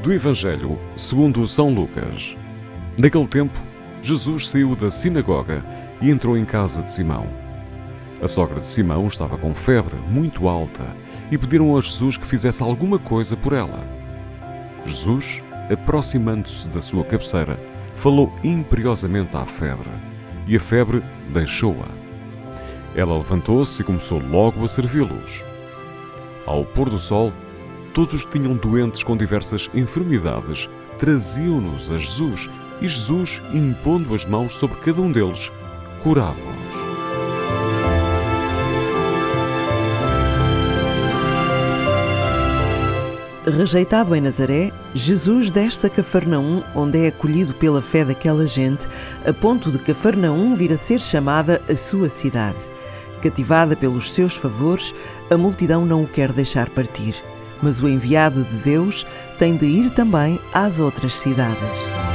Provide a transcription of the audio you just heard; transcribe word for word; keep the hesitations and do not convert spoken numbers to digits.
do Evangelho segundo São Lucas. Naquele tempo, Jesus saiu da sinagoga e entrou em casa de Simão. A sogra de Simão estava com febre muito alta e pediram a Jesus que fizesse alguma coisa por ela. Jesus, aproximando-se da sua cabeceira, falou imperiosamente à febre, e a febre deixou-a. Ela levantou-se e começou logo a servi-los. Ao pôr do sol, todos os que tinham doentes com diversas enfermidades traziam-nos a Jesus, e Jesus, impondo as mãos sobre cada um deles, curava-os. Rejeitado em Nazaré, Jesus desce a Cafarnaum, onde é acolhido pela fé daquela gente, a ponto de Cafarnaum vir a ser chamada a sua cidade. Cativada pelos seus favores, a multidão não o quer deixar partir, mas o enviado de Deus tem de ir também às outras cidades.